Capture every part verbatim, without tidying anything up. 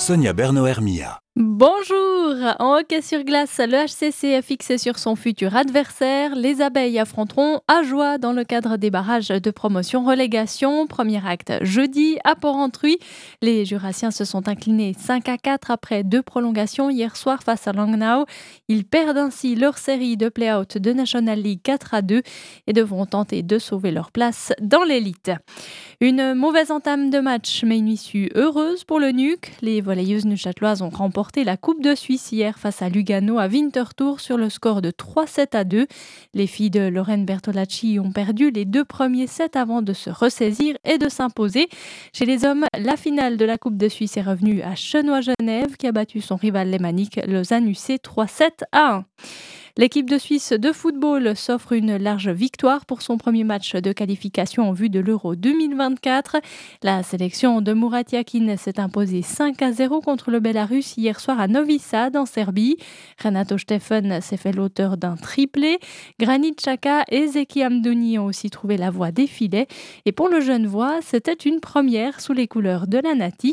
Sonia Berno-Hermia. Bonjour! En hockey sur glace, le H C C est fixé sur son futur adversaire. Les abeilles affronteront Ajoie dans le cadre des barrages de promotion-relégation. Premier acte jeudi à Porrentruy. Les Jurassiens se sont inclinés cinq à quatre après deux prolongations hier soir face à Langnau. Ils perdent ainsi leur série de play-out de National League quatre à deux et devront tenter de sauver leur place dans l'élite. Une mauvaise entame de match, mais une issue heureuse pour le N U C. Les volleyeuses neuchâteloises ont remporté la Coupe de Suisse hier face à Lugano à Winterthur sur le score de trois sept à deux. Les filles de Lorraine Bertolacci ont perdu les deux premiers sets avant de se ressaisir et de s'imposer. Chez les hommes, la finale de la Coupe de Suisse est revenue à Chenois-Genève qui a battu son rival lémanique Lausanne U C trois sept à un. L'équipe de Suisse de football s'offre une large victoire pour son premier match de qualification en vue de l'Euro deux mille vingt-quatre. La sélection de Murat Yakin s'est imposée cinq à zéro contre le Bélarus hier soir à Novi Sad en Serbie. Renato Steffen s'est fait l'auteur d'un triplé. Granit Xhaka et Zeki Hamdouni ont aussi trouvé la voie des filets. Et pour le Genevois, c'était une première sous les couleurs de la Nati,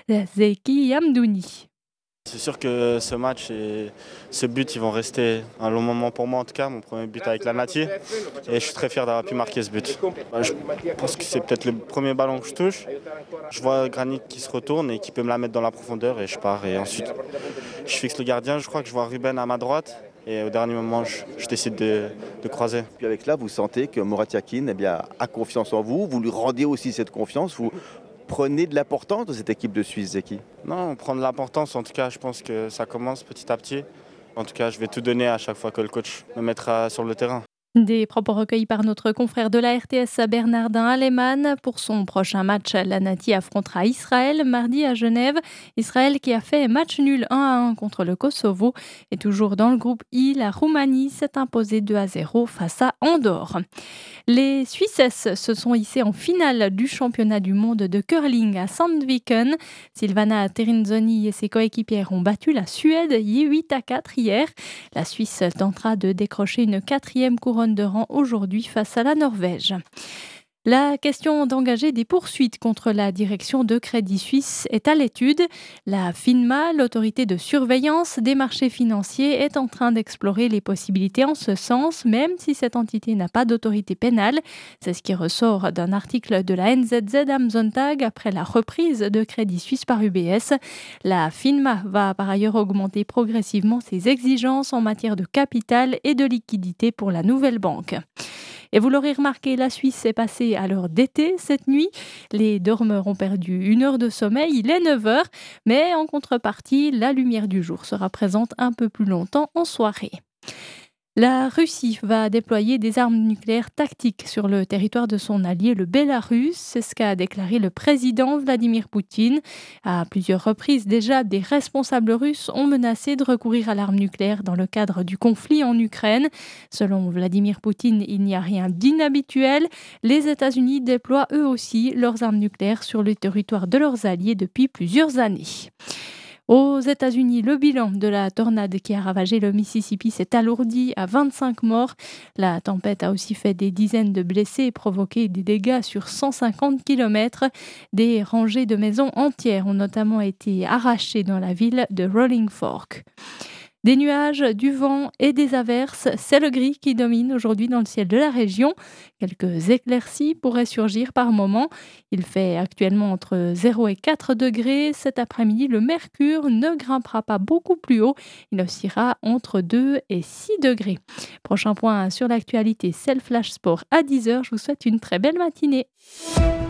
Zeki Hamdouni. C'est sûr que ce match et ce but, ils vont rester un long moment pour moi en tout cas, mon premier but avec la Nati. Et je suis très fier d'avoir pu marquer ce but. Je pense que c'est peut-être le premier ballon que je touche. Je vois Granit qui se retourne et qui peut me la mettre dans la profondeur et je pars. Et ensuite, je fixe le gardien. Je crois que je vois Ruben à ma droite. Et au dernier moment, je, je décide de, de croiser. Puis avec cela, vous sentez que Murat Yakin eh bien, a confiance en vous. Vous lui rendez aussi cette confiance. Vous prenez de l'importance de cette équipe de Suisse, Zeki? Non, prendre de l'importance, en tout cas, je pense que ça commence petit à petit. En tout cas, je vais tout donner à chaque fois que le coach me mettra sur le terrain. Des propos recueillis par notre confrère de la R T S Bernardin Aleman. Pour son prochain match, la Nati affrontera Israël mardi à Genève. Israël qui a fait match nul un à un contre le Kosovo. Et toujours dans le groupe I, la Roumanie s'est imposée deux à zéro face à Andorre. Les Suissesses se sont hissées en finale du championnat du monde de curling à Sandviken. Silvana Terinzoni et ses coéquipières ont battu la Suède huit à quatre hier. La Suisse tentera de décrocher une quatrième couronne de rang aujourd'hui face à la Norvège. La question d'engager des poursuites contre la direction de Crédit Suisse est à l'étude. La FINMA, l'autorité de surveillance des marchés financiers, est en train d'explorer les possibilités en ce sens, même si cette entité n'a pas d'autorité pénale. C'est ce qui ressort d'un article de la N Z Z am Sonntag après la reprise de Crédit Suisse par U B S. La FINMA va par ailleurs augmenter progressivement ses exigences en matière de capital et de liquidité pour la nouvelle banque. Et vous l'aurez remarqué, la Suisse est passée à l'heure d'été cette nuit. Les dormeurs ont perdu une heure de sommeil, il est neuf heures, mais en contrepartie, la lumière du jour sera présente un peu plus longtemps en soirée. La Russie va déployer des armes nucléaires tactiques sur le territoire de son allié, le Bélarus. C'est ce qu'a déclaré le président Vladimir Poutine. À plusieurs reprises déjà, des responsables russes ont menacé de recourir à l'arme nucléaire dans le cadre du conflit en Ukraine. Selon Vladimir Poutine, il n'y a rien d'inhabituel. Les États-Unis déploient eux aussi leurs armes nucléaires sur le territoire de leurs alliés depuis plusieurs années. Aux États-Unis, le bilan de la tornade qui a ravagé le Mississippi s'est alourdi à vingt-cinq morts. La tempête a aussi fait des dizaines de blessés et provoqué des dégâts sur cent cinquante kilomètres. Des rangées de maisons entières ont notamment été arrachées dans la ville de Rolling Fork. Des nuages, du vent et des averses, c'est le gris qui domine aujourd'hui dans le ciel de la région. Quelques éclaircies pourraient surgir par moments. Il fait actuellement entre zéro et quatre degrés. Cet après-midi, le mercure ne grimpera pas beaucoup plus haut. Il oscillera entre deux et six degrés. Prochain point sur l'actualité, c'est le Flash Sport à dix heures. Je vous souhaite une très belle matinée.